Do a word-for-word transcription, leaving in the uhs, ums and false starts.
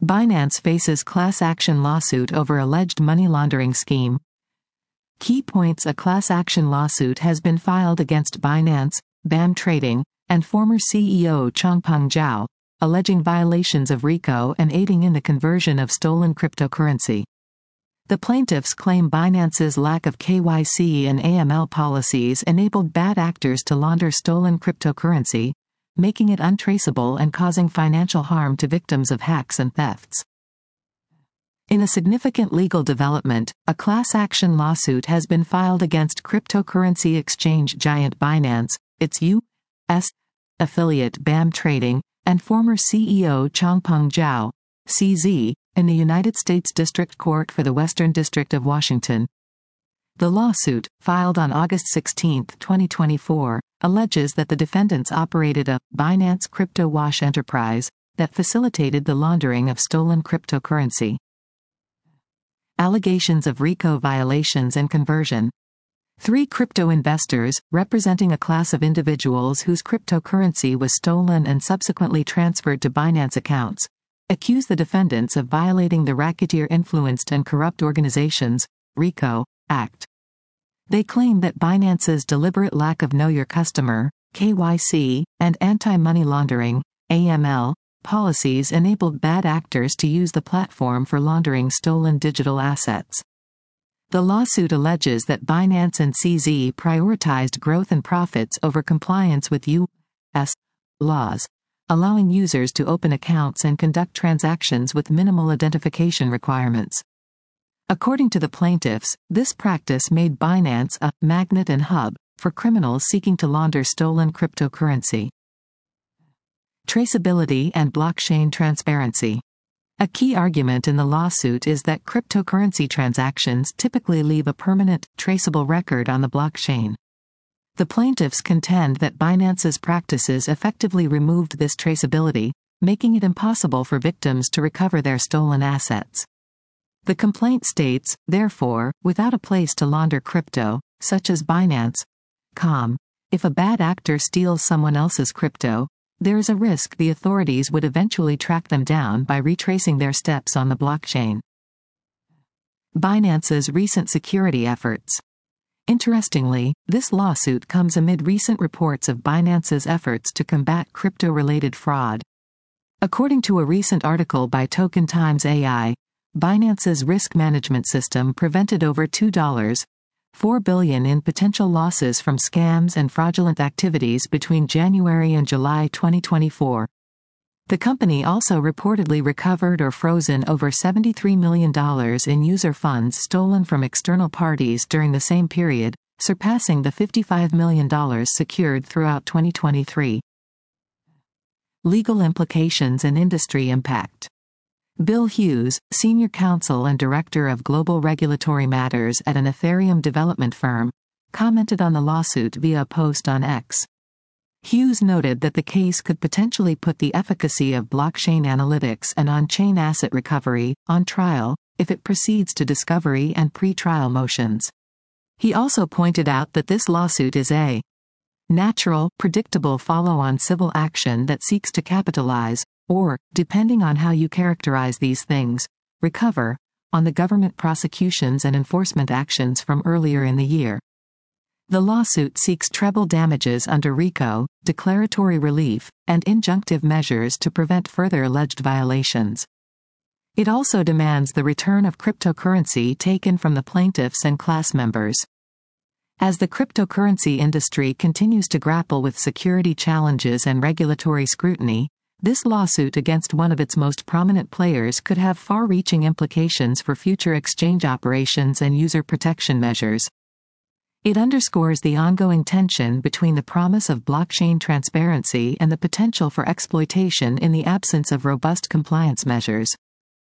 Binance faces class action lawsuit over alleged money laundering scheme. Key points: a class action lawsuit has been filed against Binance, B A M Trading, and former C E O Changpeng Zhao, alleging violations of RICO and aiding in the conversion of stolen cryptocurrency. The plaintiffs claim Binance's lack of K Y C and A M L policies enabled bad actors to launder stolen cryptocurrency, making it untraceable and causing financial harm to victims of hacks and thefts. In a significant legal development, a class action lawsuit has been filed against cryptocurrency exchange giant Binance, its U S affiliate B A M Trading, and former C E O Changpeng Zhao, C Z, in the United States District Court for the Western District of Washington. The lawsuit, filed on August sixteenth, twenty twenty-four, alleges that the defendants operated a Binance Crypto Wash enterprise that facilitated the laundering of stolen cryptocurrency. Allegations of RICO violations and conversion. Three crypto investors, representing a class of individuals whose cryptocurrency was stolen and subsequently transferred to Binance accounts, accuse the defendants of violating the Racketeer Influenced and Corrupt Organizations (RICO) Act. They claim that Binance's deliberate lack of Know Your Customer (K Y C) and anti-money laundering (A M L) policies enabled bad actors to use the platform for laundering stolen digital assets. The lawsuit alleges that Binance and C Z prioritized growth and profits over compliance with U S laws, allowing users to open accounts and conduct transactions with minimal identification requirements. According to the plaintiffs, this practice made Binance a magnet and hub for criminals seeking to launder stolen cryptocurrency. Traceability and blockchain transparency. A key argument in the lawsuit is that cryptocurrency transactions typically leave a permanent, traceable record on the blockchain. The plaintiffs contend that Binance's practices effectively removed this traceability, making it impossible for victims to recover their stolen assets. The complaint states, therefore, without a place to launder crypto, such as Binance dot com, if a bad actor steals someone else's crypto, there is a risk the authorities would eventually track them down by retracing their steps on the blockchain. Binance's recent security efforts. Interestingly, this lawsuit comes amid recent reports of Binance's efforts to combat crypto-related fraud. According to a recent article by Token Times A I, Binance's risk management system prevented over two point four billion dollars in potential losses from scams and fraudulent activities between January and July twenty twenty-four. The company also reportedly recovered or frozen over seventy-three million dollars in user funds stolen from external parties during the same period, surpassing the fifty-five million dollars secured throughout twenty twenty-three. Legal implications and industry impact. Bill Hughes, Senior Counsel and Director of Global Regulatory Matters at an Ethereum development firm, commented on the lawsuit via a post on X. Hughes noted that the case could potentially put the efficacy of blockchain analytics and on-chain asset recovery on trial if it proceeds to discovery and pre-trial motions. He also pointed out that this lawsuit is a natural, predictable follow-on civil action that seeks to capitalize, or, depending on how you characterize these things, recover, on the government prosecutions and enforcement actions from earlier in the year. The lawsuit seeks treble damages under RICO, declaratory relief, and injunctive measures to prevent further alleged violations. It also demands the return of cryptocurrency taken from the plaintiffs and class members. As the cryptocurrency industry continues to grapple with security challenges and regulatory scrutiny, this lawsuit against one of its most prominent players could have far-reaching implications for future exchange operations and user protection measures. It underscores the ongoing tension between the promise of blockchain transparency and the potential for exploitation in the absence of robust compliance measures.